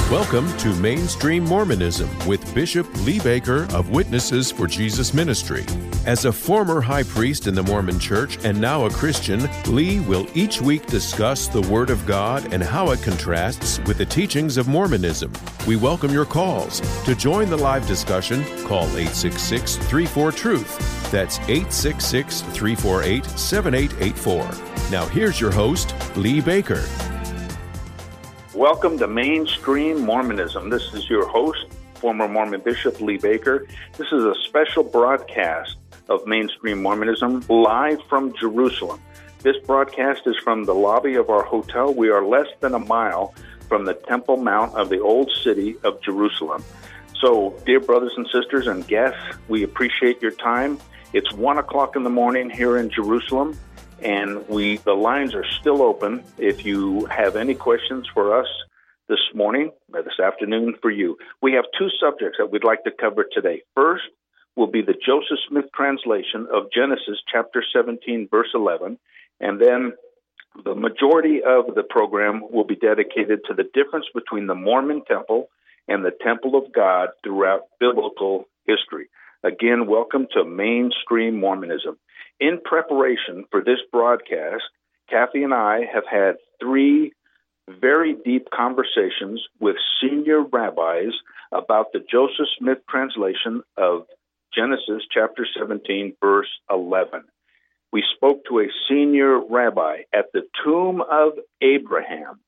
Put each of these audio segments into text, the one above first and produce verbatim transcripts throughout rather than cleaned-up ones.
Welcome to Mainstream Mormonism with Bishop Lee Baker of Witnesses for Jesus Ministry. As a former high priest in the Mormon Church and now a Christian, Lee will each week discuss the Word of God and how it contrasts with the teachings of Mormonism. We welcome your calls. To join the live discussion, call eight six six, three four, TRUTH. That's eight six six, three four eight, seven eight eight four. Now here's your host, Lee Baker. Welcome to Mainstream Mormonism. This is your host, former Mormon Bishop Lee Baker. This is a special broadcast of Mainstream Mormonism live from Jerusalem. This broadcast is from the lobby of our hotel. We are less than a mile from the Temple Mount of the old city of Jerusalem. So, dear brothers and sisters and guests, we appreciate your time. It's one o'clock in the morning here in Jerusalem. And we, the lines are still open if you have any questions for us this morning or this afternoon for you. We have two subjects that we'd like to cover today. First will be the Joseph Smith translation of Genesis chapter seventeen, verse eleven. And then the majority of the program will be dedicated to the difference between the Mormon temple and the temple of God throughout biblical history. Again, welcome to Mainstream Mormonism. In preparation for this broadcast, Kathy and I have had three very deep conversations with senior rabbis about the Joseph Smith translation of Genesis chapter seventeen, verse eleven. We spoke to a senior rabbi at the tomb of Abraham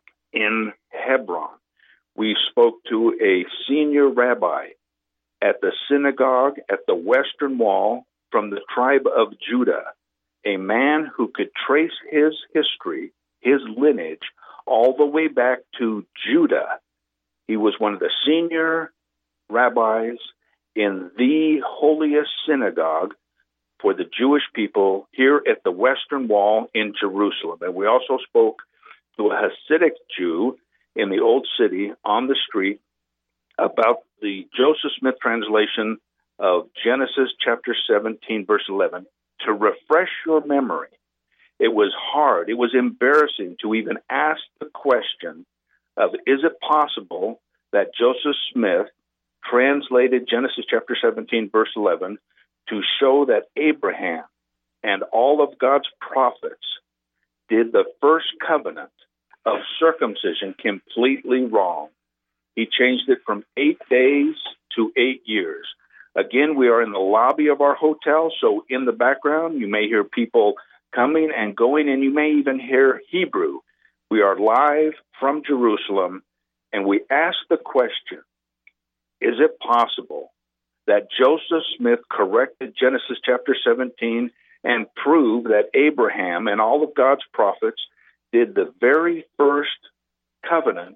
in Hebron. We spoke to a senior rabbi at the synagogue at the Western Wall from the tribe of Judah, a man who could trace his history, his lineage, all the way back to Judah. He was one of the senior rabbis in the holiest synagogue for the Jewish people here at the Western Wall in Jerusalem. And we also spoke to a Hasidic Jew in the Old City on the street about the Joseph Smith translation of Genesis chapter seventeen, verse eleven. To refresh your memory, it was hard, it was embarrassing to even ask the question of, is it possible that Joseph Smith translated Genesis chapter seventeen, verse eleven, to show that Abraham and all of God's prophets did the first covenant of circumcision completely wrong? He changed it from eight days to eight years. Again, we are in the lobby of our hotel, so in the background, you may hear people coming and going, and you may even hear Hebrew. We are live from Jerusalem, and we ask the question, is it possible that Joseph Smith corrected Genesis chapter seventeen and proved that Abraham and all of God's prophets did the very first covenant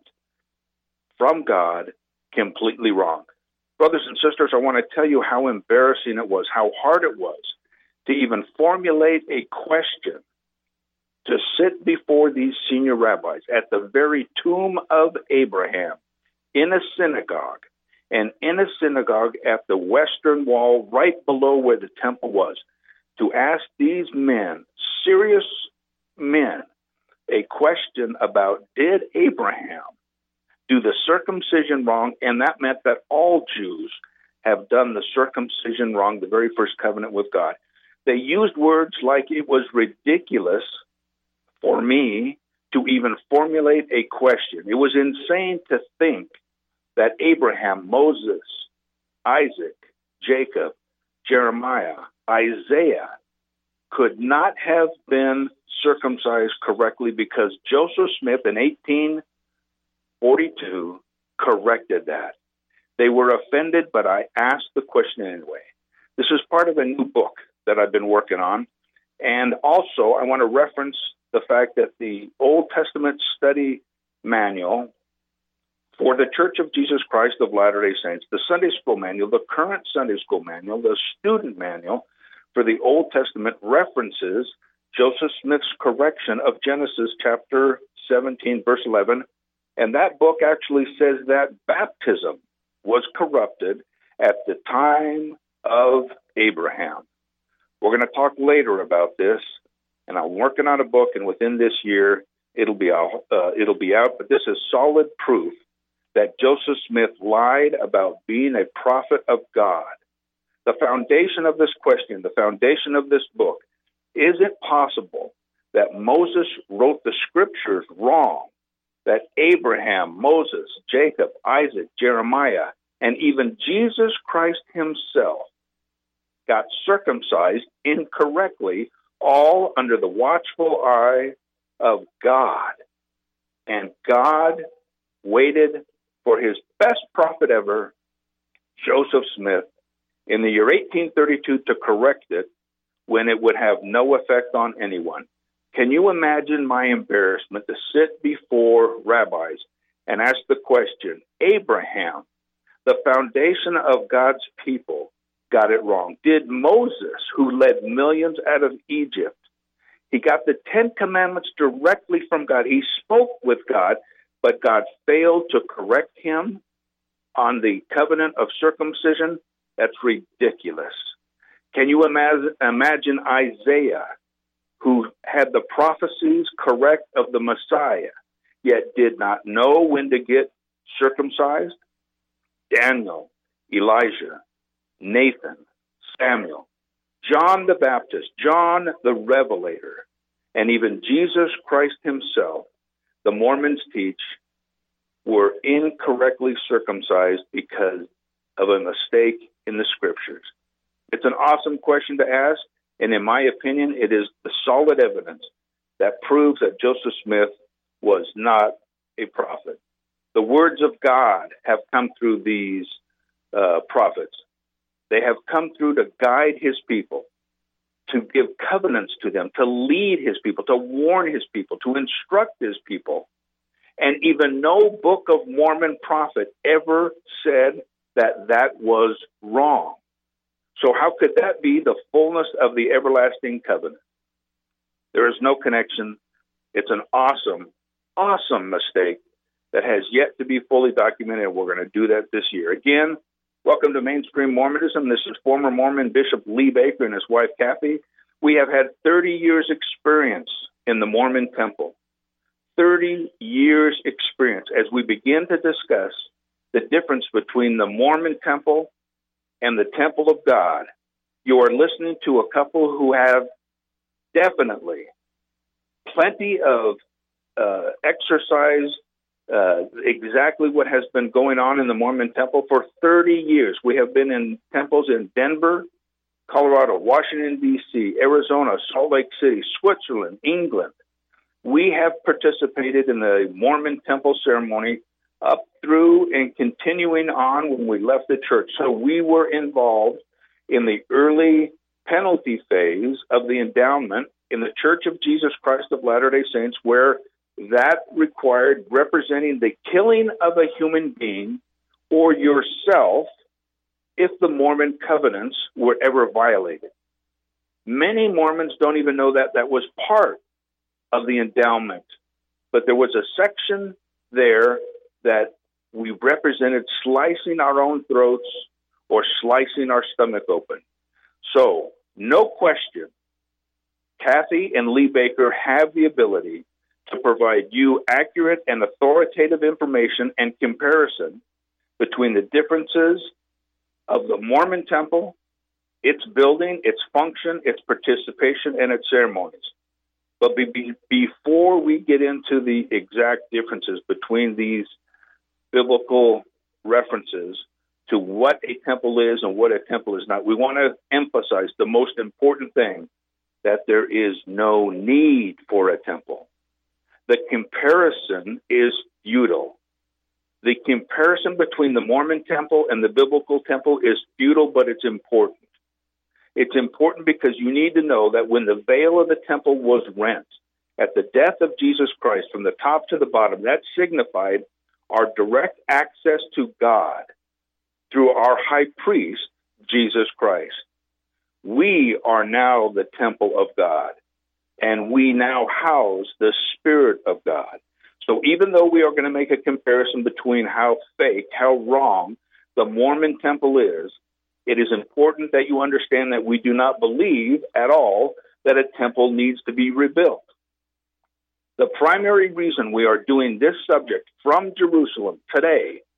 from God completely wrong? Brothers and sisters, I want to tell you how embarrassing it was, how hard it was to even formulate a question to sit before these senior rabbis at the very tomb of Abraham in a synagogue, and in a synagogue at the Western Wall right below where the temple was, to ask these men, serious men, a question about, did Abraham do the circumcision wrong? And that meant that all Jews have done the circumcision wrong, the very first covenant with God. They used words like it was ridiculous for me to even formulate a question. It was insane to think that Abraham, Moses, Isaac, Jacob, Jeremiah, Isaiah could not have been circumcised correctly because Joseph Smith in eighteen forty-two corrected that. They were offended, but I asked the question anyway. This is part of a new book that I've been working on. And also, I want to reference the fact that the Old Testament study manual for the Church of Jesus Christ of Latter-day Saints, the Sunday School manual, the current Sunday School manual, the student manual for the Old Testament references Joseph Smith's correction of Genesis chapter seventeen, verse eleven. And that book actually says that baptism was corrupted at the time of Abraham. We're going to talk later about this, and I'm working on a book, and within this year, it'll be out. Uh, it'll be out. But this is solid proof that Joseph Smith lied about being a prophet of God. The foundation of this question, the foundation of this book, is it possible that Moses wrote the scriptures wrong, that Abraham, Moses, Jacob, Isaac, Jeremiah, and even Jesus Christ himself got circumcised incorrectly, all under the watchful eye of God? And God waited for his best prophet ever, Joseph Smith, in the year eighteen thirty-two to correct it when it would have no effect on anyone. Can you imagine my embarrassment to sit before rabbis and ask the question, Abraham, the foundation of God's people, got it wrong? Did Moses, who led millions out of Egypt, he got the Ten Commandments directly from God. He spoke with God, but God failed to correct him on the covenant of circumcision? That's ridiculous. Can you imagine, imagine Isaiah, who had the prophecies correct of the Messiah, yet did not know when to get circumcised? Daniel, Elijah, Nathan, Samuel, John the Baptist, John the Revelator, and even Jesus Christ himself, the Mormons teach, were incorrectly circumcised because of a mistake in the scriptures. It's an awesome question to ask, and in my opinion, it is the solid evidence that proves that Joseph Smith was not a prophet. The words of God have come through these uh, prophets. They have come through to guide his people, to give covenants to them, to lead his people, to warn his people, to instruct his people. And even no Book of Mormon prophet ever said that that was wrong. So how could that be the fullness of the everlasting covenant? There is no connection. It's an awesome, awesome mistake that has yet to be fully documented, and we're going to do that this year. Again, welcome to Mainstream Mormonism. This is former Mormon Bishop Lee Baker and his wife, Kathy. We have had thirty years experience in the Mormon temple. thirty years experience as we begin to discuss the difference between the Mormon temple and the temple of God. You are listening to a couple who have definitely plenty of uh, exercise, uh, exactly what has been going on in the Mormon temple for thirty years. We have been in temples in Denver, Colorado, Washington, D C, Arizona, Salt Lake City, Switzerland, England. We have participated in the Mormon temple ceremony up through and continuing on when we left the church. So we were involved in the early penalty phase of the endowment in the Church of Jesus Christ of Latter-day Saints, where that required representing the killing of a human being or yourself if the Mormon covenants were ever violated. Many Mormons don't even know that that was part of the endowment, but there was a section there that we represented slicing our own throats or slicing our stomach open. So, no question, Kathy and Lee Baker have the ability to provide you accurate and authoritative information and comparison between the differences of the Mormon temple, its building, its function, its participation, and its ceremonies. But be, be, before we get into the exact differences between these biblical references to what a temple is and what a temple is not, we want to emphasize the most important thing, that there is no need for a temple. The comparison is futile. The comparison between the Mormon temple and the biblical temple is futile, but it's important. It's important because you need to know that when the veil of the temple was rent at the death of Jesus Christ from the top to the bottom, that signified our direct access to God through our high priest, Jesus Christ. We are now the temple of God, and we now house the Spirit of God. So even though we are going to make a comparison between how fake, how wrong the Mormon temple is, it is important that you understand that we do not believe at all that a temple needs to be rebuilt. The primary reason we are doing this subject from Jerusalem today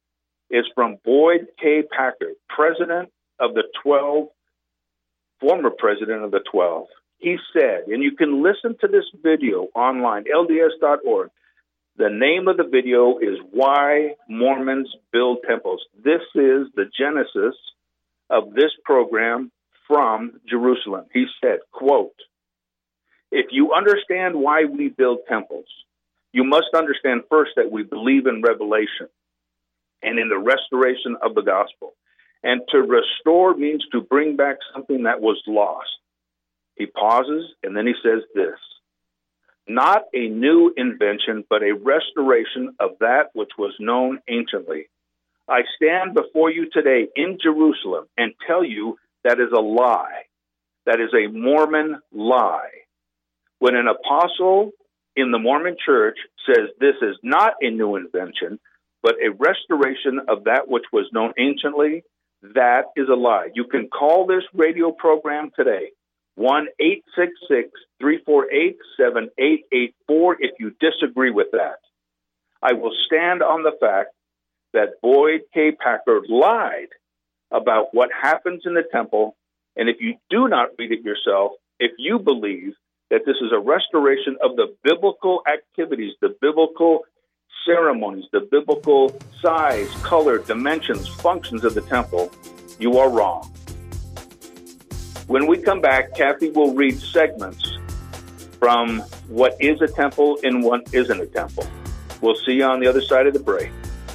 is from Boyd K. Packer, president of the twelve, former president of the twelve. He said, and you can listen to this video online, L D S dot org. The name of the video is Why Mormons Build Temples. This is the genesis of this program from Jerusalem. He said, quote, if you understand why we build temples, you must understand first that we believe in revelation and in the restoration of the gospel. And to restore means to bring back something that was lost. He pauses, and then he says this, not a new invention, but a restoration of that which was known anciently. I stand before you today in Jerusalem and tell you that is a lie. That is a Mormon lie. When an apostle in the Mormon church says this is not a new invention, but a restoration of that which was known anciently, that is a lie. You can call this radio program today, one eight six six, three four eight, seven eight eight four, if you disagree with that. I will stand on the fact that Boyd K. Packer lied about what happens in the temple, and if you do not read it yourself, if you believe that this is a restoration of the biblical activities, the biblical ceremonies, the biblical size, color, dimensions, functions of the temple, you are wrong. When we come back, Kathy will read segments from what is a temple and what isn't a temple. We'll see you on the other side of the break.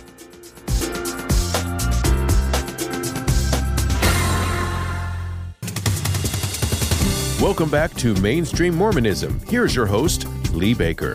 Welcome back to Mainstream Mormonism. Here's your host, Lee Baker.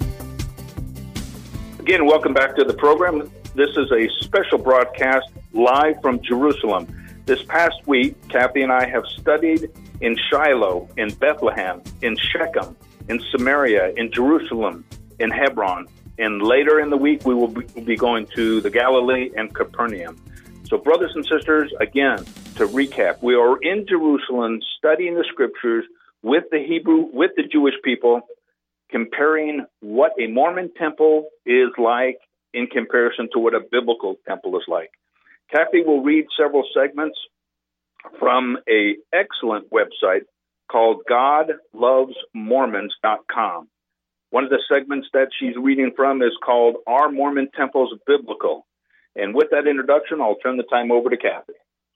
Again, welcome back to the program. This is a special broadcast live from Jerusalem. This past week, Kathy and I have studied in Shiloh, in Bethlehem, in Shechem, in Samaria, in Jerusalem, in Hebron. And later in the week, we will be going to the Galilee and Capernaum. So, brothers and sisters, again, to recap, we are in Jerusalem studying the scriptures with the Hebrew, with the Jewish people, comparing what a Mormon temple is like in comparison to what a biblical temple is like. Kathy will read several segments from an excellent website called God Loves Mormons dot com. One of the segments that she's reading from is called Are Mormon Temples Biblical? And with that introduction, I'll turn the time over to Kathy.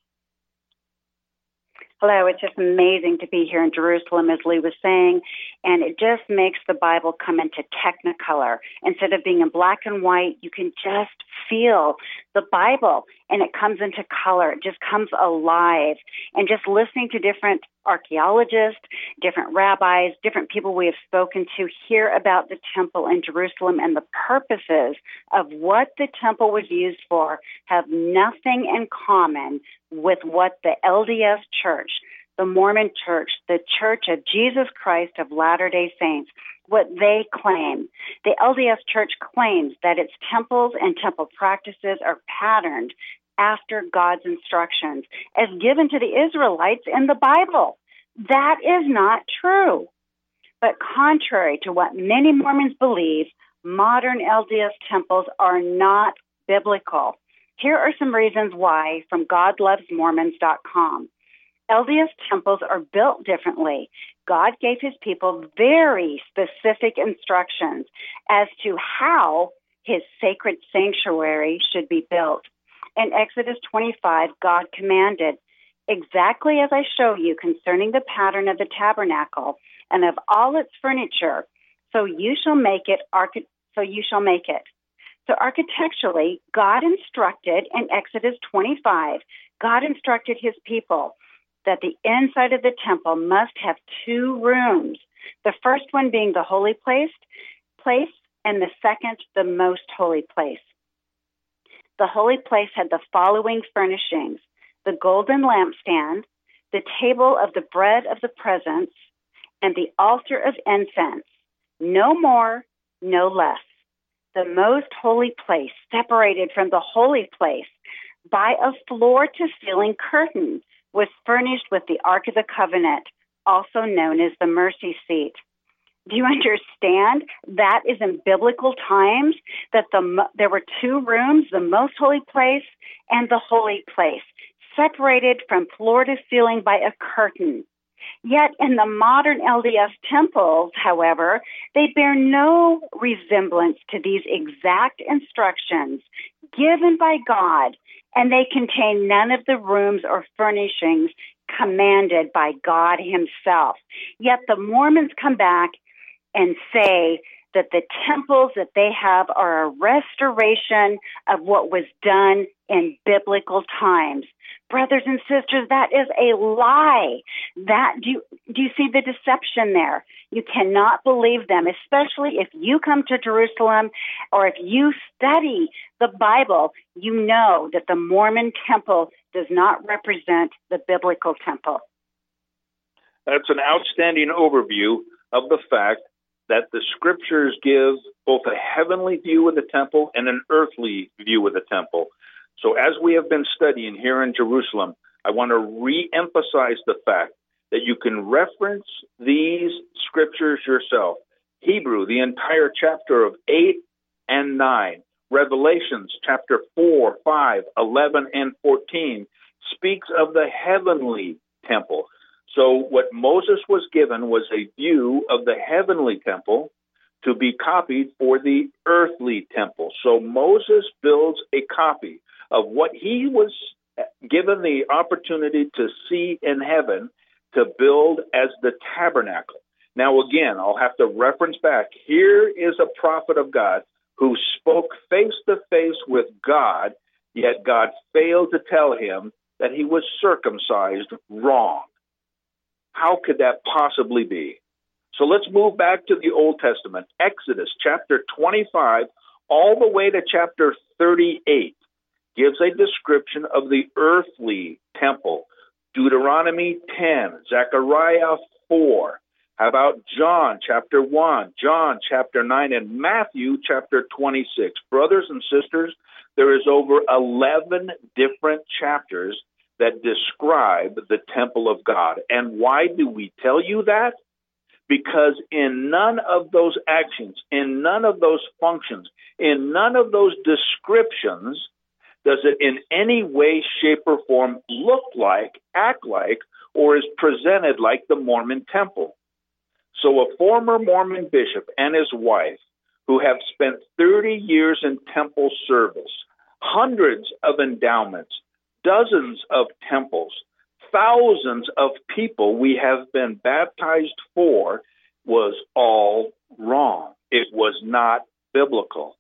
Hello, it's just amazing to be here in Jerusalem, as Lee was saying, and it just makes the Bible come into technicolor. Instead of being in black and white, you can just feel the Bible, and it comes into color. It just comes alive. And just listening to different archaeologists, different rabbis, different people we have spoken to hear about the temple in Jerusalem and the purposes of what the temple was used for have nothing in common with what the L D S Church, the Mormon Church, the Church of Jesus Christ of Latter-day Saints, what they claim. The L D S Church claims that its temples and temple practices are patterned after God's instructions as given to the Israelites in the Bible. That is not true. But contrary to what many Mormons believe, modern L D S temples are not biblical. Here are some reasons why from God Loves Mormons dot com. L D S temples are built differently. God gave his people very specific instructions as to how his sacred sanctuary should be built. In Exodus twenty-five, God commanded, exactly as I show you concerning the pattern of the tabernacle and of all its furniture, so you shall make it. Archi- so you shall make it. So architecturally, God instructed in Exodus twenty-five, God instructed his people that the inside of the temple must have two rooms, the first one being the holy place, place, and the second, the most holy place. The holy place had the following furnishings: the golden lampstand, the table of the bread of the presence, and the altar of incense. No more, no less. The most holy place, separated from the holy place by a floor-to-ceiling curtain, was furnished with the Ark of the Covenant, also known as the mercy seat. Do you understand? That is in biblical times, that the there were two rooms, the most holy place and the holy place, separated from floor to ceiling by a curtain. Yet in the modern L D S temples, however, they bear no resemblance to these exact instructions given by God, and they contain none of the rooms or furnishings commanded by God himself. Yet the Mormons come back and say that the temples that they have are a restoration of what was done in biblical times. Brothers and sisters, that is a lie. That do you, do you see the deception there? You cannot believe them, especially if you come to Jerusalem or if you study the Bible. You know that the Mormon temple does not represent the biblical temple. That's an outstanding overview of the fact that the scriptures give both a heavenly view of the temple and an earthly view of the temple. So as we have been studying here in Jerusalem, I want to re-emphasize the fact that you can reference these scriptures yourself. Hebrew, the entire chapter of eight and nine. Revelations, chapter four, five, eleven, and fourteen speaks of the heavenly temple. So what Moses was given was a view of the heavenly temple to be copied for the earthly temple. So Moses builds a copy of what he was given the opportunity to see in heaven to build as the tabernacle. Now, again, I'll have to reference back. Here is a prophet of God who spoke face to face with God, yet God failed to tell him that he was circumcised wrong. How could that possibly be? So let's move back to the Old Testament. Exodus chapter twenty-five all the way to chapter thirty-eight gives a description of the earthly temple. Deuteronomy ten, Zechariah four. How about John chapter one, John chapter nine, and Matthew chapter twenty-six? Brothers and sisters, there is over eleven different chapters that describe the temple of God. And why do we tell you that? Because in none of those actions, in none of those functions, in none of those descriptions does it in any way, shape, or form look like, act like, or is presented like the Mormon temple. So a former Mormon bishop and his wife, who have spent thirty years in temple service, hundreds of endowments, dozens of temples, thousands of people we have been baptized for, was all wrong. It was not biblical.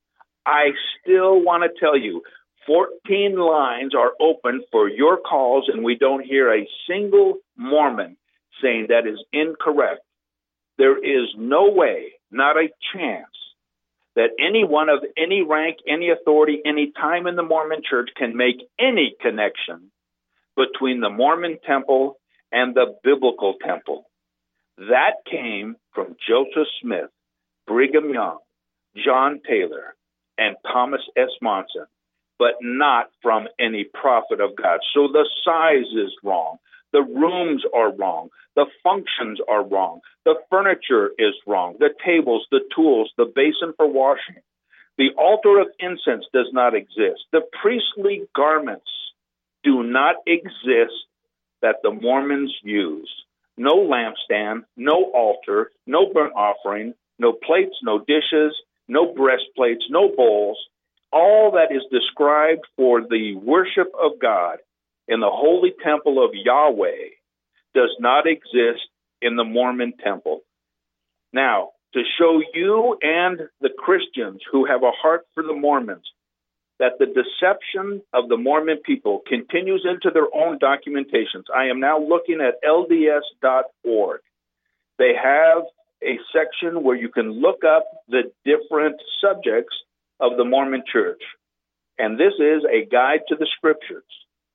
I still want to tell you, fourteen lines are open for your calls, and we don't hear a single Mormon saying that is incorrect. There is no way, not a chance, that anyone of any rank, any authority, any time in the Mormon church can make any connection between the Mormon temple and the biblical temple. That came from Joseph Smith, Brigham Young, John Taylor, and Thomas S. Monson, but not from any prophet of God. So the size is wrong. The rooms are wrong. The functions are wrong. The furniture is wrong. The tables, the tools, the basin for washing. The altar of incense does not exist. The priestly garments do not exist that the Mormons use. No lampstand, no altar, no burnt offering, no plates, no dishes, no breastplates, no bowls. All that is described for the worship of God in the holy temple of Yahweh does not exist in the Mormon temple. Now, to show you and the Christians who have a heart for the Mormons that the deception of the Mormon people continues into their own documentations, I am now looking at L D S dot org. They have a section where you can look up the different subjects of the Mormon church. And this is a guide to the scriptures.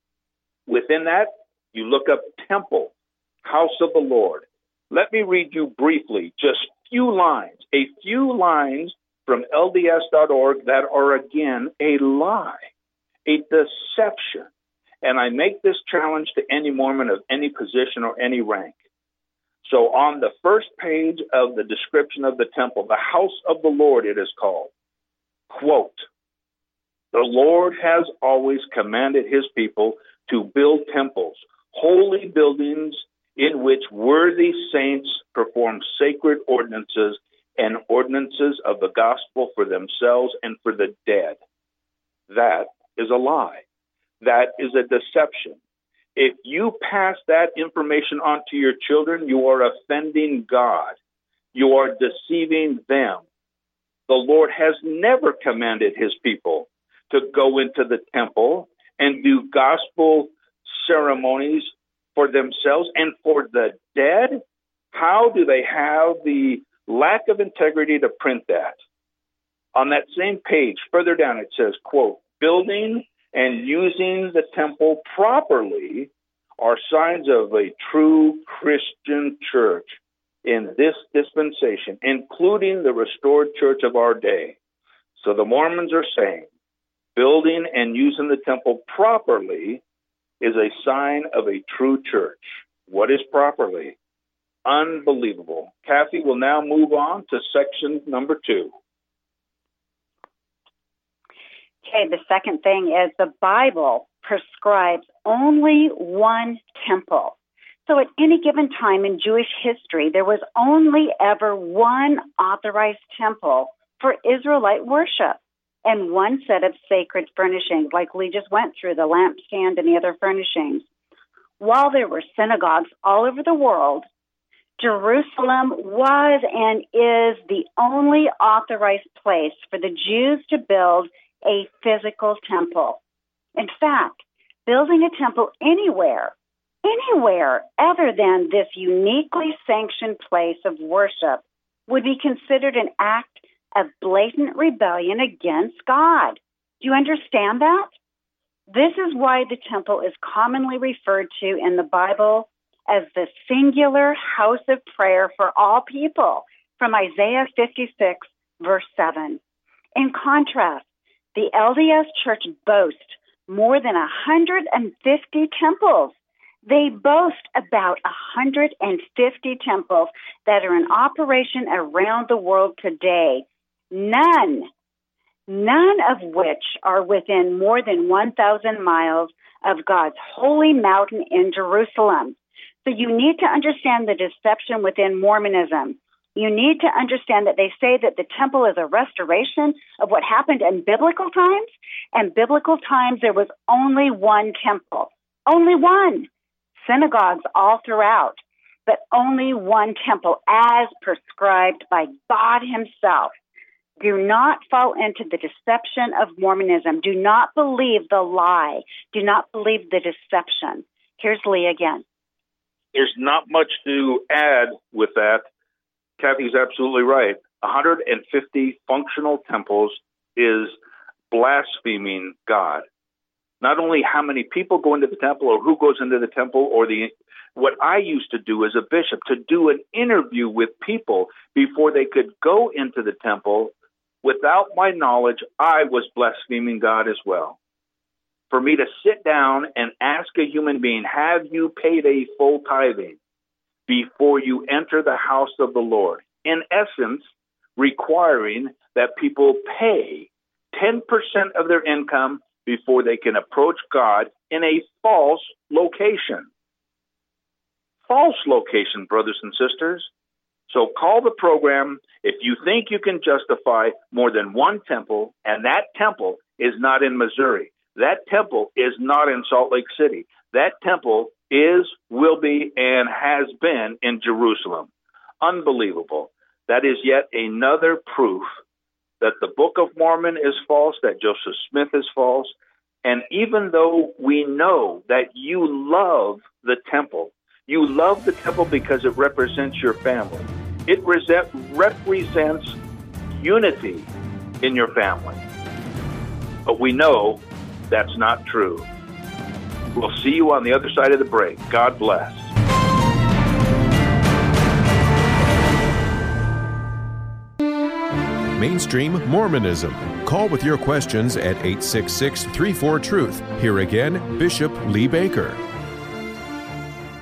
Within that, you look up temple, house of the Lord. Let me read you briefly just few lines, a few lines from L D S dot org that are, again, a lie, a deception. And I make this challenge to any Mormon of any position or any rank. So on the first page of the description of the temple, the house of the Lord, it is called, quote, "The Lord has always commanded his people to build temples, holy buildings in which worthy saints perform sacred ordinances and ordinances of the gospel for themselves and for the dead." That is a lie. That is a deception. If you pass that information on to your children, you are offending God. You are deceiving them. The Lord has never commanded his people to go into the temple and do gospel ceremonies for themselves and for the dead. How do they have the lack of integrity to print that? On that same page, further down, it says, quote, "Building and using the temple properly are signs of a true Christian church in this dispensation, including the restored church of our day." So the Mormons are saying building and using the temple properly is a sign of a true church. What is properly? Unbelievable. Kathy will now move on to section number two. Okay, the second thing is the Bible prescribes only one temple. So at any given time in Jewish history, there was only ever one authorized temple for Israelite worship and one set of sacred furnishings, like Lee just went through, the lampstand and the other furnishings. While there were synagogues all over the world, Jerusalem was and is the only authorized place for the Jews to build a physical temple. In fact, building a temple anywhere, anywhere other than this uniquely sanctioned place of worship would be considered an act of blatant rebellion against God. Do you understand that? This is why the temple is commonly referred to in the Bible as the singular house of prayer for all people, from Isaiah fifty-six, verse seven. In contrast, the L D S Church boasts more than one hundred fifty temples. They boast about one hundred fifty temples that are in operation around the world today. None, none of which are within more than one thousand miles of God's holy mountain in Jerusalem. So you need to understand the deception within Mormonism. You need to understand that they say that the temple is a restoration of what happened in biblical times. And biblical times, there was only one temple. Only one. Synagogues all throughout, but only one temple as prescribed by God himself. Do not fall into the deception of Mormonism. Do not believe the lie. Do not believe the deception. Here's Lee again. There's not much to add with that. Kathy's absolutely right. one hundred fifty functional temples is blaspheming God. Not only how many people go into the temple or who goes into the temple, or the what I used to do as a bishop, to do an interview with people before they could go into the temple. Without my knowledge, I was blaspheming God as well. For me to sit down and ask a human being, have you paid a full tithing before you enter the house of the Lord? In essence, requiring that people pay ten percent of their income before they can approach God in a false location. False location, brothers and sisters. So call the program if you think you can justify more than one temple, and that temple is not in Missouri. That temple is not in Salt Lake City. That temple is, will be, and has been in Jerusalem. Unbelievable. That is yet another proof that the Book of Mormon is false, that Joseph Smith is false. And even though we know that you love the temple, you love the temple because it represents your family. It resent, represents unity in your family. But we know that's not true. We'll see you on the other side of the break. God bless. Mainstream Mormonism. Call with your questions at eight six six, three four, TRUTH. Here again, Bishop Lee Baker.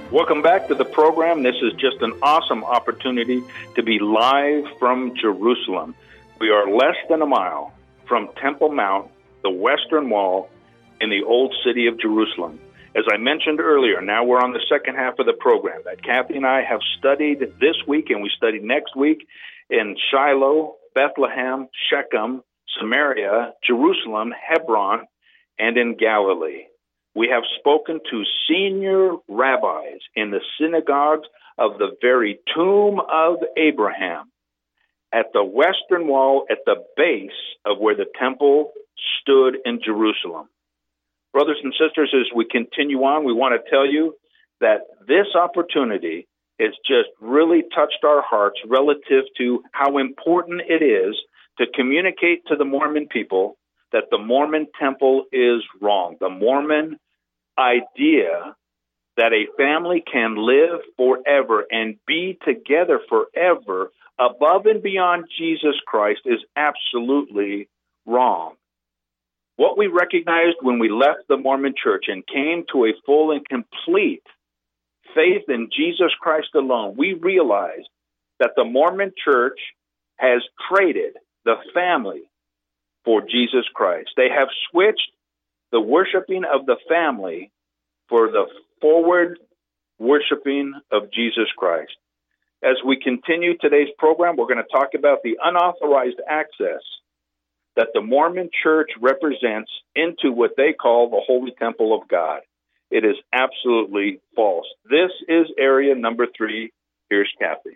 Welcome back to the program. This is just an awesome opportunity to be live from Jerusalem. We are less than a mile from Temple Mount, the Western Wall, in the old city of Jerusalem. As I mentioned earlier, now we're on the second half of the program that Kathy and I have studied this week, and we study next week in Shiloh, Bethlehem, Shechem, Samaria, Jerusalem, Hebron, and in Galilee. We have spoken to senior rabbis in the synagogues of the very tomb of Abraham, at the Western Wall, at the base of where the temple stood in Jerusalem. Brothers and sisters, as we continue on, we want to tell you that this opportunity has just really touched our hearts relative to how important it is to communicate to the Mormon people that the Mormon temple is wrong. The Mormon idea that a family can live forever and be together forever above and beyond Jesus Christ is absolutely wrong. What we recognized when we left the Mormon Church and came to a full and complete faith in Jesus Christ alone, we realized that the Mormon Church has traded the family for Jesus Christ. They have switched the worshiping of the family for the forward worshiping of Jesus Christ. As we continue today's program, we're going to talk about the unauthorized access that the Mormon Church represents into what they call the Holy Temple of God. It is absolutely false. This is area number three. Here's Kathy.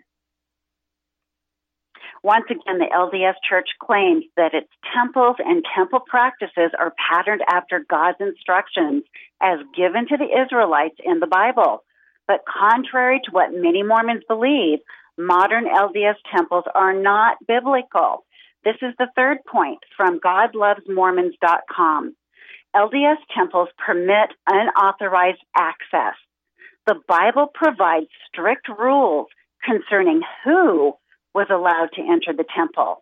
Once again, the L D S Church claims that its temples and temple practices are patterned after God's instructions as given to the Israelites in the Bible. But contrary to what many Mormons believe, modern L D S temples are not biblical. This is the third point from God Loves Mormons dot com. L D S temples permit unauthorized access. The Bible provides strict rules concerning who was allowed to enter the temple.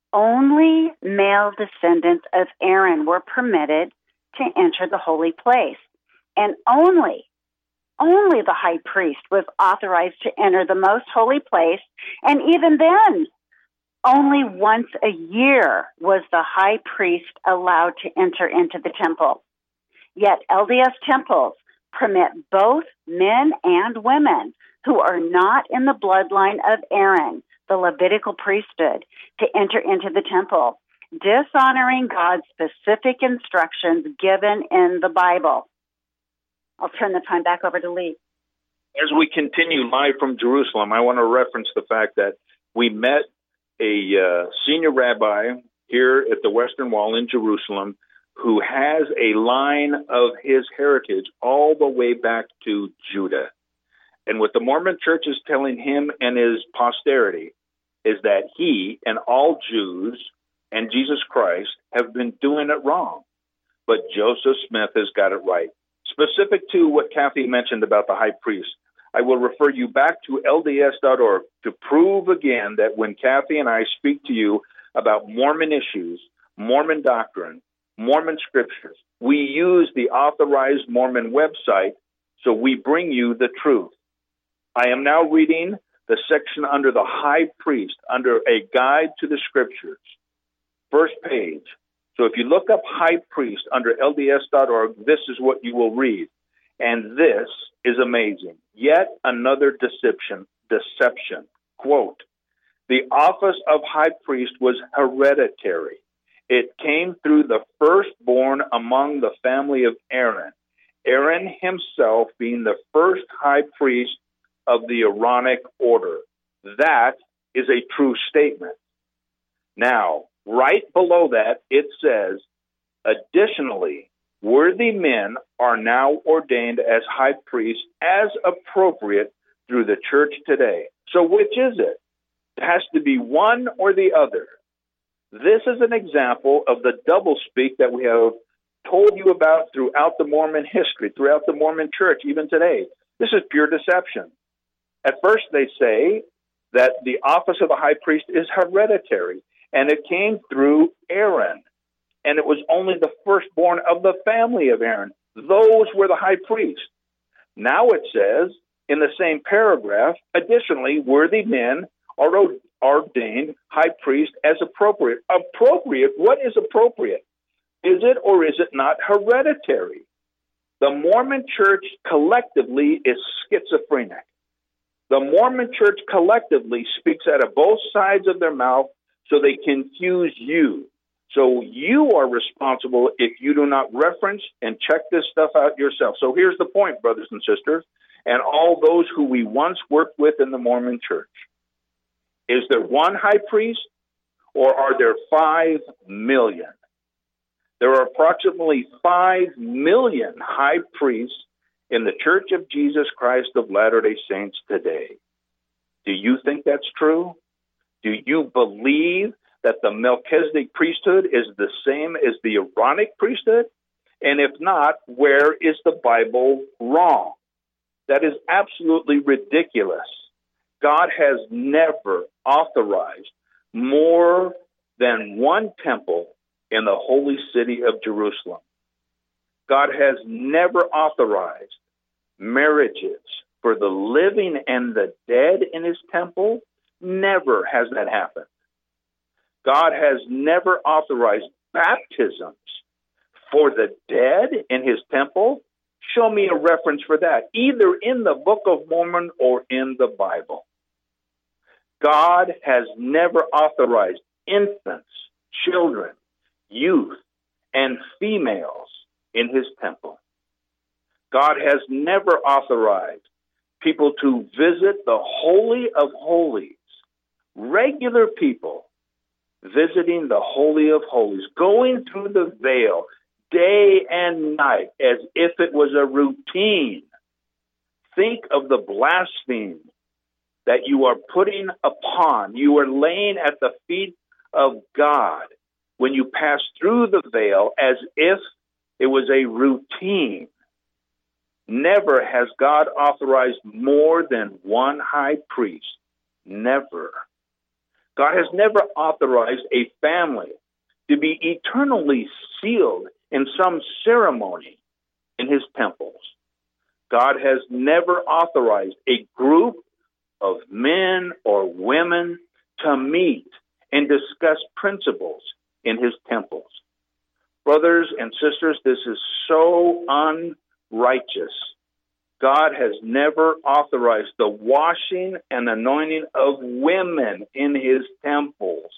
Only male descendants of Aaron were permitted to enter the holy place. And only, only the high priest was authorized to enter the most holy place. And even then, only once a year was the high priest allowed to enter into the temple. Yet L D S temples permit both men and women who are not in the bloodline of Aaron, the Levitical priesthood, to enter into the temple, dishonoring God's specific instructions given in the Bible. I'll turn the time back over to Lee. As we continue live from Jerusalem, I want to reference the fact that we met a uh, senior rabbi here at the Western Wall in Jerusalem who has a line of his heritage all the way back to Judah. And what the Mormon Church is telling him and his posterity is that he and all Jews and Jesus Christ have been doing it wrong. But Joseph Smith has got it right. Specific to what Kathy mentioned about the high priest, I will refer you back to L D S dot org to prove again that when Kathy and I speak to you about Mormon issues, Mormon doctrine, Mormon scriptures, we use the authorized Mormon website, so we bring you the truth. I am now reading the section under the high priest, under a guide to the scriptures. First page. So if you look up high priest under L D S dot org, this is what you will read. And this is amazing. Yet another deception. Deception. Quote, the office of high priest was hereditary. It came through the firstborn among the family of Aaron. Aaron himself being the first high priest of the Aaronic order. That is a true statement. Now, right below that, it says, additionally, worthy men are now ordained as high priests as appropriate through the church today. So which is it? It has to be one or the other. This is an example of the doublespeak that we have told you about throughout the Mormon history, throughout the Mormon church, even today. This is pure deception. At first, they say that the office of the high priest is hereditary, and it came through Aaron, and it was only the firstborn of the family of Aaron. Those were the high priests. Now it says in the same paragraph, additionally, worthy men are ordained high priest as appropriate. Appropriate? What is appropriate? Is it or is it not hereditary? The Mormon Church collectively is schizophrenic. The Mormon Church collectively speaks out of both sides of their mouth so they confuse you. So you are responsible if you do not reference and check this stuff out yourself. So here's the point, brothers and sisters, and all those who we once worked with in the Mormon Church. Is there one high priest, or are there five million? There are approximately five million high priests in the Church of Jesus Christ of Latter-day Saints today. Do you think that's true? Do you believe that the Melchizedek priesthood is the same as the Aaronic priesthood? And if not, where is the Bible wrong? That is absolutely ridiculous. God has never authorized more than one temple in the holy city of Jerusalem. God has never authorized marriages for the living and the dead in his temple. Never has that happened. God has never authorized baptisms for the dead in his temple. Show me a reference for that, either in the Book of Mormon or in the Bible. God has never authorized infants, children, youth, and females in his temple. God has never authorized people to visit the Holy of Holies, regular people visiting the Holy of Holies, going through the veil day and night as if it was a routine. Think of the blasphemy that you are putting upon. You are laying at the feet of God when you pass through the veil as if it was a routine. Never has God authorized more than one high priest. Never. God has never authorized a family to be eternally sealed in some ceremony in his temples. God has never authorized a group of men or women to meet and discuss principles in his temples. Brothers and sisters, this is so unrighteous. God has never authorized the washing and anointing of women in his temples.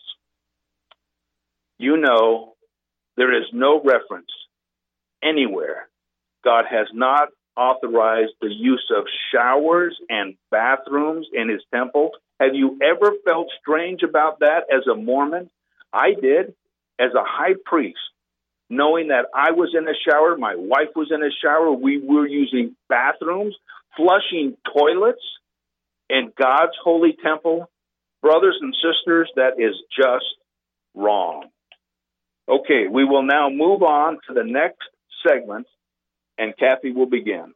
You know, there is no reference anywhere. God has not authorized the use of showers and bathrooms in his temple. Have you ever felt strange about that as a Mormon? I did, as a high priest, knowing that I was in a shower, my wife was in a shower, we were using bathrooms, flushing toilets in God's holy temple. Brothers and sisters, that is just wrong. Okay, we will now move on to the next segment, and Kathy will begin.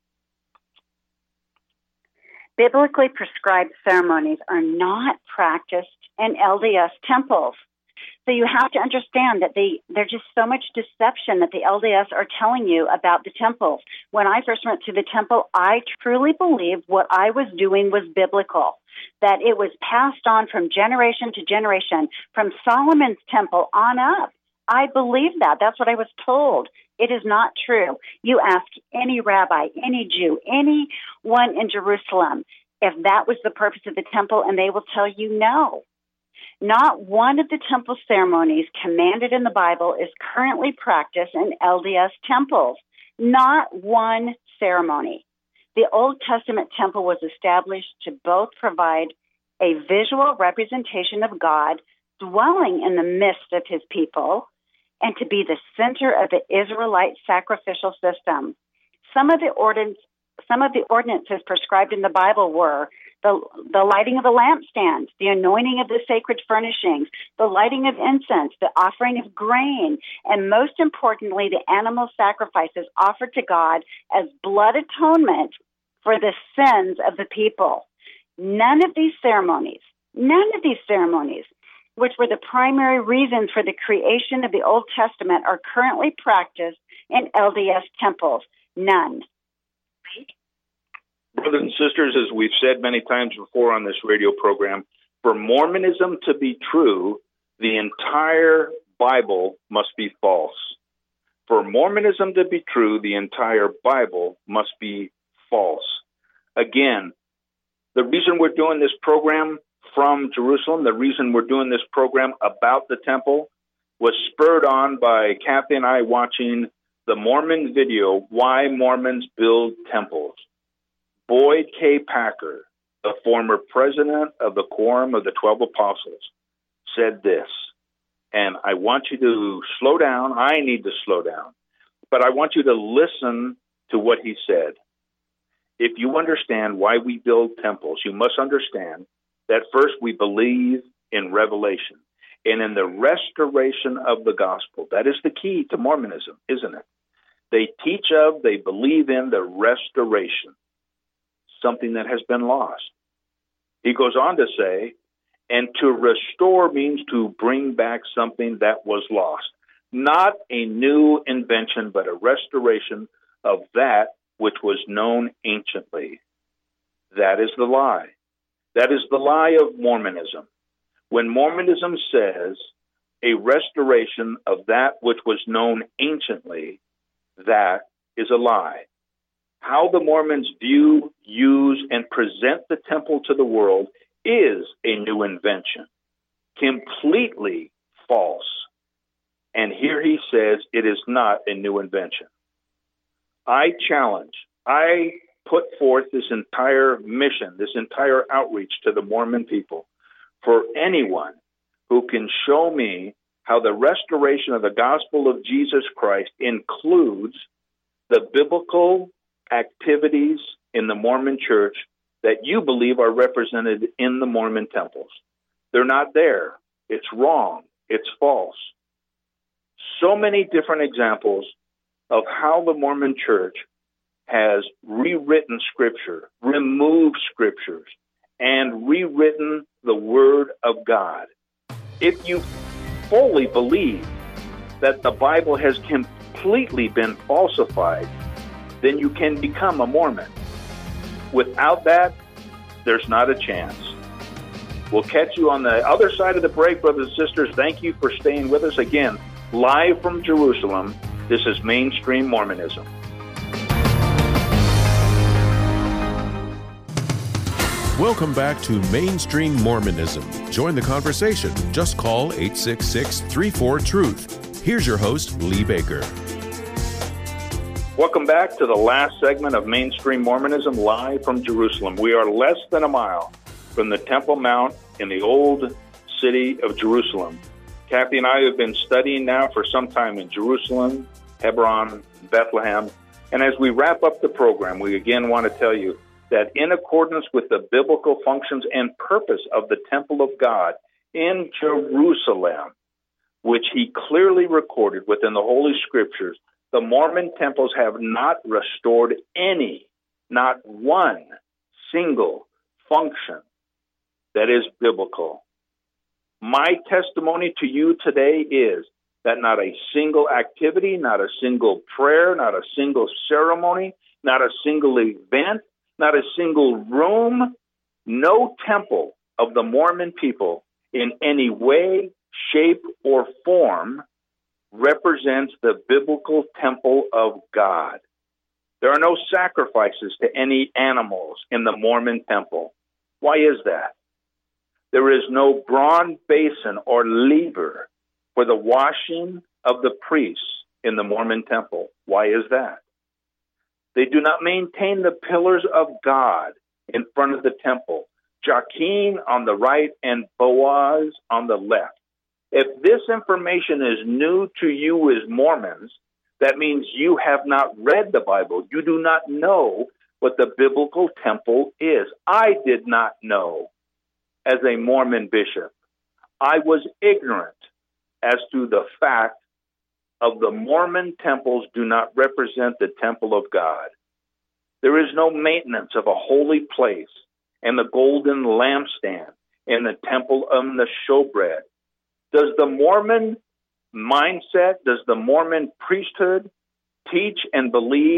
Biblically prescribed ceremonies are not practiced in L D S temples. So you have to understand that they, there's just so much deception that the L D S are telling you about the temples. When I first went to the temple, I truly believed what I was doing was biblical, that it was passed on from generation to generation, from Solomon's temple on up. I believe that. That's what I was told. It is not true. You ask any rabbi, any Jew, anyone in Jerusalem if that was the purpose of the temple, and they will tell you no. Not one of the temple ceremonies commanded in the Bible is currently practiced in L D S temples. Not one ceremony. The Old Testament temple was established to both provide a visual representation of God dwelling in the midst of his people and to be the center of the Israelite sacrificial system. Some of the ordinance, some of the ordinances prescribed in the Bible were the, the lighting of the lampstands, the anointing of the sacred furnishings, the lighting of incense, the offering of grain, and most importantly, the animal sacrifices offered to God as blood atonement for the sins of the people. None of these ceremonies, none of these ceremonies, which were the primary reasons for the creation of the Old Testament, are currently practiced in L D S temples. None. Brothers and sisters, as we've said many times before on this radio program, for Mormonism to be true, the entire Bible must be false. For Mormonism to be true, the entire Bible must be false. Again, the reason we're doing this program from Jerusalem, the reason we're doing this program about the temple, was spurred on by Kathy and I watching the Mormon video, Why Mormons Build Temples. Boyd K. Packer, the former president of the Quorum of the Twelve Apostles, said this, and I want you to slow down. I need to slow down. But I want you to listen to what he said. If you understand why we build temples, you must understand that first we believe in revelation and in the restoration of the gospel. That is the key to Mormonism, isn't it? They teach of, they believe in the restoration, something that has been lost. He goes on to say, and to restore means to bring back something that was lost. Not a new invention, but a restoration of that which was known anciently. That is the lie. That is the lie of Mormonism. When Mormonism says a restoration of that which was known anciently, that is a lie. How the Mormons view, use, and present the temple to the world is a new invention, completely false. And here he says it is not a new invention. I challenge, I put forth this entire mission, this entire outreach to the Mormon people for anyone who can show me how the restoration of the gospel of Jesus Christ includes the biblical activities in the Mormon church that you believe are represented in the Mormon temples. They're not there. It's wrong. It's false. So many different examples of how the Mormon church has rewritten Scripture, removed Scriptures, and rewritten the Word of God. If you fully believe that the Bible has completely been falsified, then you can become a Mormon. Without that, there's not a chance. We'll catch you on the other side of the break, brothers and sisters. Thank you for staying with us. Again, live from Jerusalem, this is Mainstream Mormonism. Welcome back to Mainstream Mormonism. Join the conversation. Just call eight six six, three four, truth. Here's your host, Lee Baker. Welcome back to the last segment of Mainstream Mormonism, live from Jerusalem. We are less than a mile from the Temple Mount in the old city of Jerusalem. Kathy and I have been studying now for some time in Jerusalem, Hebron, Bethlehem. And as we wrap up the program, we again want to tell you that in accordance with the biblical functions and purpose of the temple of God in Jerusalem, which he clearly recorded within the Holy Scriptures, the Mormon temples have not restored any, not one single function that is biblical. My testimony to you today is that not a single activity, not a single prayer, not a single ceremony, not a single event, not a single room, no temple of the Mormon people in any way, shape, or form represents the biblical temple of God. There are no sacrifices to any animals in the Mormon temple. Why is that? There is no bronze basin or laver for the washing of the priests in the Mormon temple. Why is that? They do not maintain the pillars of God in front of the temple, Jachin on the right and Boaz on the left. If this information is new to you as Mormons, that means you have not read the Bible. You do not know what the biblical temple is. I did not know as a Mormon bishop. I was ignorant as to the fact of the Mormon temples do not represent the temple of God. There is no maintenance of a holy place and the golden lampstand and the temple of the showbread. Does the Mormon mindset, does the Mormon priesthood teach and believe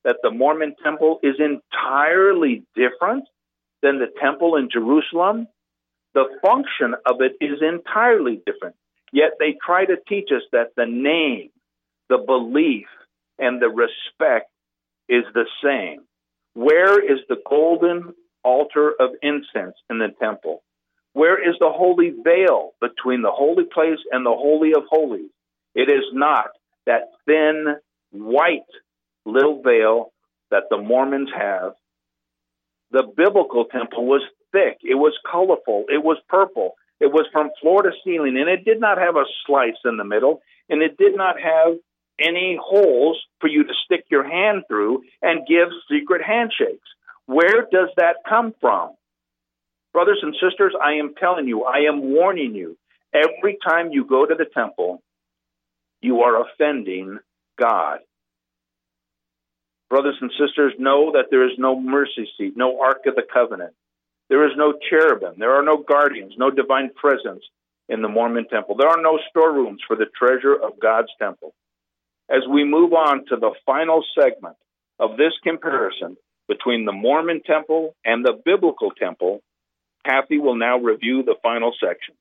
that the Mormon temple is entirely different than the temple in Jerusalem? The function of it is entirely different. Yet they try to teach us that the name, the belief, and the respect is the same. Where is the golden altar of incense in the temple? Where is the holy veil between the holy place and the Holy of Holies? It is not that thin, white little veil that the Mormons have. The biblical temple was thick. It was colorful. It was purple. It was from floor to ceiling, and it did not have a slice in the middle, and it did not have any holes for you to stick your hand through and give secret handshakes. Where does that come from? Brothers and sisters, I am telling you, I am warning you, every time you go to the temple, you are offending God. Brothers and sisters, know that there is no mercy seat, no Ark of the Covenant. There is no cherubim. There are no guardians, no divine presence in the Mormon temple. There are no storerooms for the treasure of God's temple. As we move on to the final segment of this comparison between the Mormon temple and the biblical temple, Kathy will now review the final section.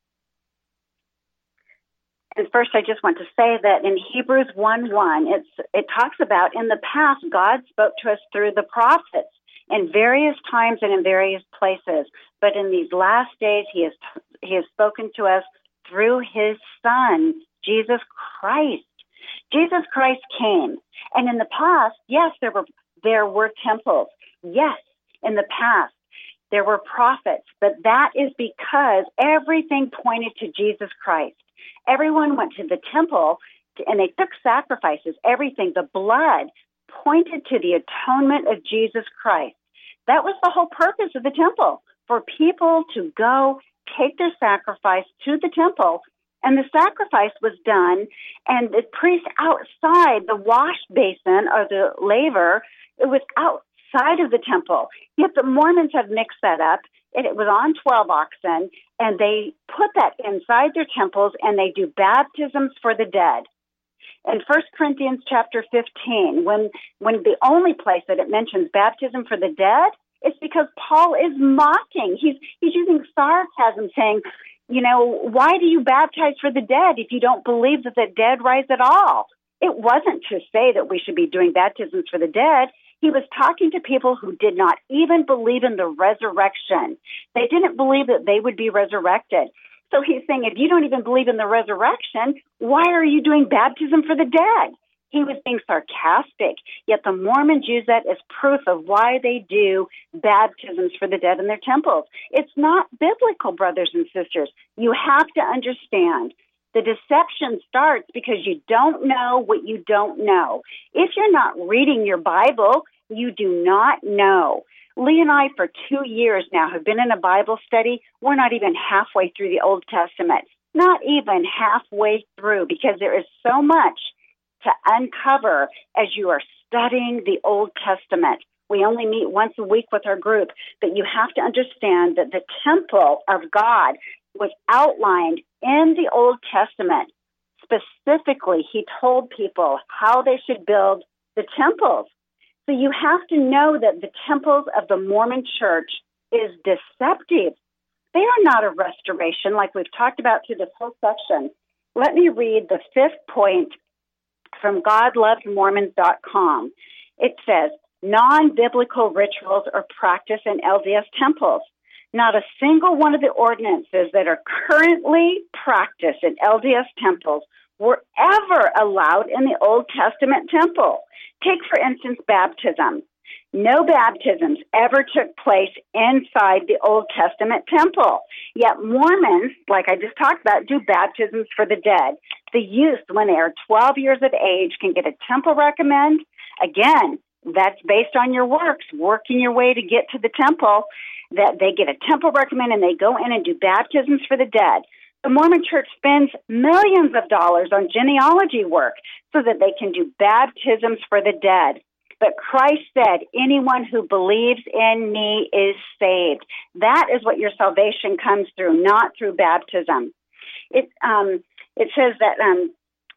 And first, I just want to say that in Hebrews one one, it's, it talks about in the past, God spoke to us through the prophets in various times and in various places. But in these last days, he has, he has spoken to us through his Son, Jesus Christ. Jesus Christ came. And in the past, yes, there were, there were temples. Yes, in the past, there were prophets. But that is because everything pointed to Jesus Christ. Everyone went to the temple to, and they took sacrifices. Everything, the blood, pointed to the atonement of Jesus Christ. That was the whole purpose of the temple, for people to go take their sacrifice to the temple, and the sacrifice was done, and the priest outside the wash basin or the laver, it was outside of the temple. Yet the Mormons have mixed that up, and it was on twelve oxen, and they put that inside their temples, and they do baptisms for the dead. In First Corinthians chapter fifteen, when, when the only place that it mentions baptism for the dead, it's because Paul is mocking. He's, he's using sarcasm, saying, you know, why do you baptize for the dead if you don't believe that the dead rise at all? It wasn't to say that we should be doing baptisms for the dead. He was talking to people who did not even believe in the resurrection. They didn't believe that they would be resurrected. So he's saying, if you don't even believe in the resurrection, why are you doing baptism for the dead? He was being sarcastic, yet the Mormons use that as proof of why they do baptisms for the dead in their temples. It's not biblical, brothers and sisters. You have to understand. The deception starts because you don't know what you don't know. If you're not reading your Bible, you do not know. Lee and I, for two years now, have been in a Bible study. We're not even halfway through the Old Testament. Not even halfway through, because there is so much to uncover as you are studying the Old Testament. We only meet once a week with our group, but you have to understand that the temple of God was outlined in the Old Testament. Specifically, he told people how they should build the temples. So you have to know that the temples of the Mormon church is deceptive. They are not a restoration like we've talked about through this whole section. Let me read the fifth point from God Loves Mormons dot com. It says, non-biblical rituals are practiced in L D S temples. Not a single one of the ordinances that are currently practiced in L D S temples were ever allowed in the Old Testament temple. Take, for instance, baptism. No baptisms ever took place inside the Old Testament temple. Yet Mormons, like I just talked about, do baptisms for the dead. The youth, when they are twelve years of age, can get a temple recommend. Again, that's based on your works, working your way to get to the temple, that they get a temple recommend and they go in and do baptisms for the dead. The Mormon Church spends millions of dollars on genealogy work so that they can do baptisms for the dead. But Christ said, anyone who believes in me is saved. That is what your salvation comes through, not through baptism. It um, it says that um,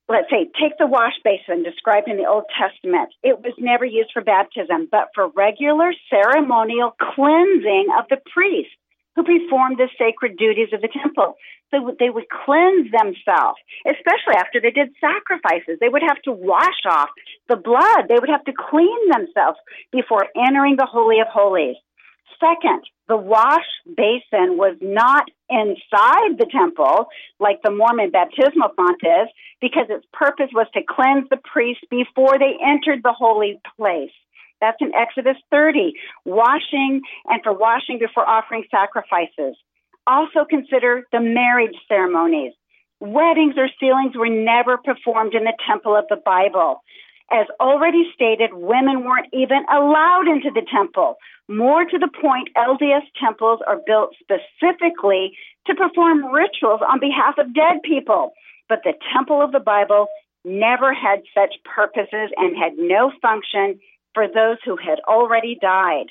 let's say, take the wash basin described in the Old Testament. It was never used for baptism, but for regular ceremonial cleansing of the priests who performed the sacred duties of the temple. So they would cleanse themselves, especially after they did sacrifices. They would have to wash off the blood. They would have to clean themselves before entering the Holy of Holies. Second, the wash basin was not inside the temple like the Mormon baptismal font is, because its purpose was to cleanse the priests before they entered the holy place. That's in Exodus thirty, washing and for washing before offering sacrifices. Also consider the marriage ceremonies. Weddings or sealings were never performed in the temple of the Bible. As already stated, women weren't even allowed into the temple. More to the point, L D S temples are built specifically to perform rituals on behalf of dead people. But the temple of the Bible never had such purposes and had no function for those who had already died.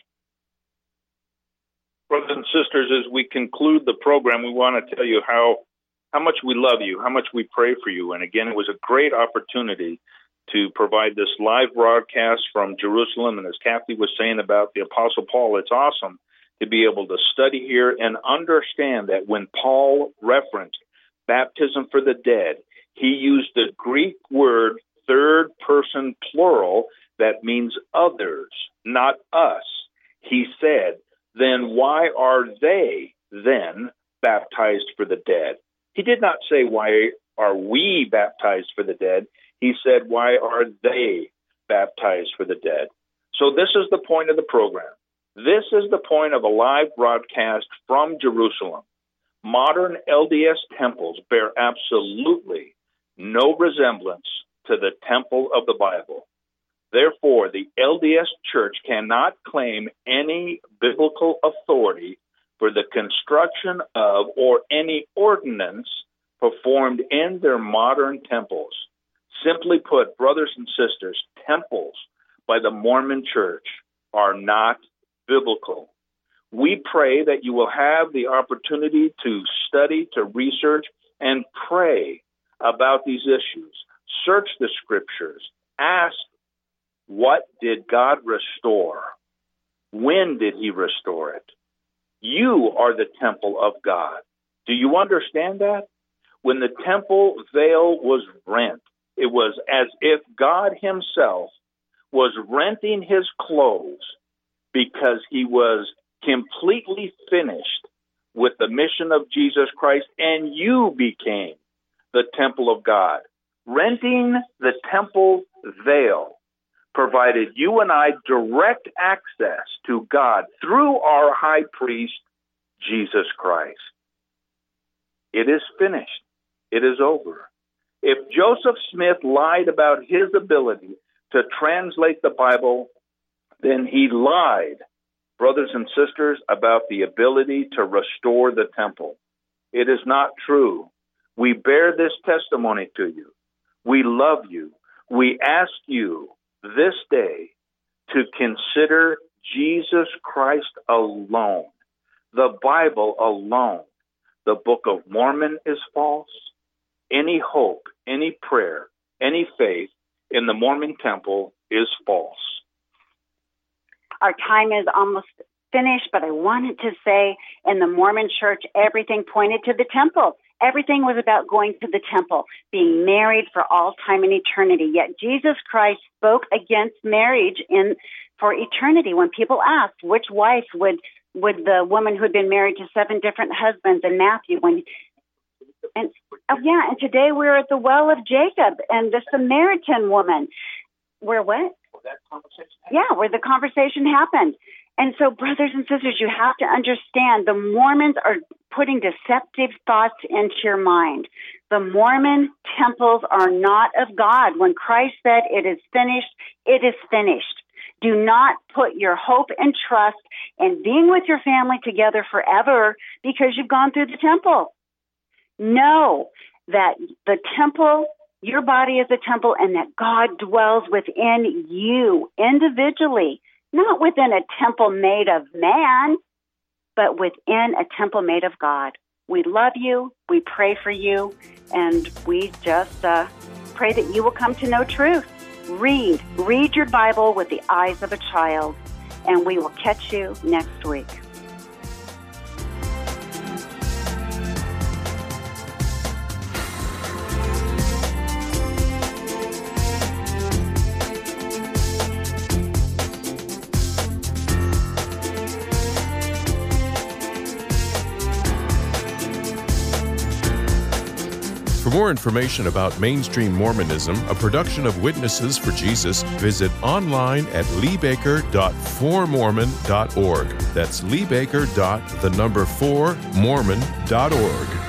Brothers and sisters, as we conclude the program, we want to tell you how, how much we love you, how much we pray for you. And again, it was a great opportunity to provide this live broadcast from Jerusalem. And as Kathy was saying about the Apostle Paul, it's awesome to be able to study here and understand that when Paul referenced baptism for the dead, he used the Greek word third person plural that means others, not us. He said, then why are they then baptized for the dead? He did not say, why are we baptized for the dead? He said, why are they baptized for the dead? So this is the point of the program. This is the point of a live broadcast from Jerusalem. Modern L D S temples bear absolutely no resemblance to the temple of the Bible. Therefore, the L D S Church cannot claim any biblical authority for the construction of or any ordinance performed in their modern temples. Simply put, brothers and sisters, temples by the Mormon Church are not biblical. We pray that you will have the opportunity to study, to research, and pray about these issues. Search the scriptures. Ask, what did God restore? When did he restore it? You are the temple of God. Do you understand that? When the temple veil was rent, it was as if God himself was renting his clothes because he was completely finished with the mission of Jesus Christ, and you became the temple of God. Renting the temple veil provided you and I direct access to God through our high priest, Jesus Christ. It is finished. It is over. If Joseph Smith lied about his ability to translate the Bible, then he lied, brothers and sisters, about the ability to restore the temple. It is not true. We bear this testimony to you. We love you. We ask you this day to consider Jesus Christ alone, the Bible alone. The Book of Mormon is false. Any hope, any prayer, any faith in the Mormon temple is false. Our time is almost finished, but I wanted to say in the Mormon Church, everything pointed to the temple. Everything was about going to the temple, being married for all time and eternity. Yet Jesus Christ spoke against marriage in for eternity. When people asked which wife would would the woman who had been married to seven different husbands in Matthew, when and oh yeah, and today we're at the well of Jacob and the Samaritan woman. Where what? Yeah, where the conversation happened. And so, brothers and sisters, you have to understand the Mormons are putting deceptive thoughts into your mind. The Mormon temples are not of God. When Christ said, it is finished, it is finished. Do not put your hope and trust in being with your family together forever because you've gone through the temple. Know that the temple, your body is a temple, and that God dwells within you individually. Not within a temple made of man, but within a temple made of God. We love you, we pray for you, and we just uh, pray that you will come to know truth. Read. Read your Bible with the eyes of a child. And we will catch you next week. For more information about Mainstream Mormonism, a production of Witnesses for Jesus, visit online at lee baker dot four mormon dot org. That's lee baker dot the number four mormon dot org.